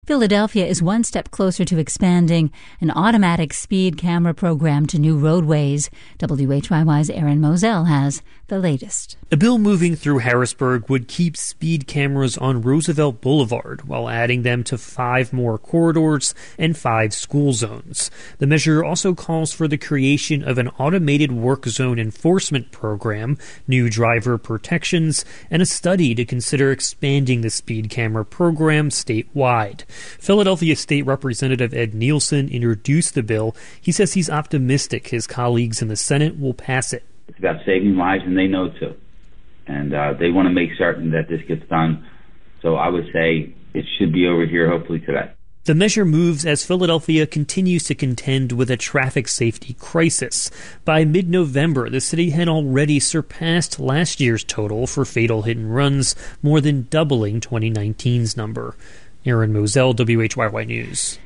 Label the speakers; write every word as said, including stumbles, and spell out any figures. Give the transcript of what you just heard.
Speaker 1: Philadelphia is one step closer to expanding an automatic speed camera program to new roadways. W H Y Y's Aaron Moselle has the latest.
Speaker 2: A bill moving through Harrisburg would keep speed cameras on Roosevelt Boulevard while adding them to five more corridors and five school zones. The measure also calls for the creation of an automated work zone enforcement program, new driver protections, and a study to consider expanding the speed camera program statewide. Philadelphia State Representative Ed Nielsen introduced the bill. He says he's optimistic his colleagues in the Senate will pass it.
Speaker 3: It's about saving lives, and they know too. And uh, they want to make certain that this gets done. So I would say it should be over here hopefully today.
Speaker 2: The measure moves as Philadelphia continues to contend with a traffic safety crisis. By mid-November, the city had already surpassed last year's total for fatal hit-and-runs, more than doubling twenty nineteen's number. Aaron Moselle, W H Y Y News.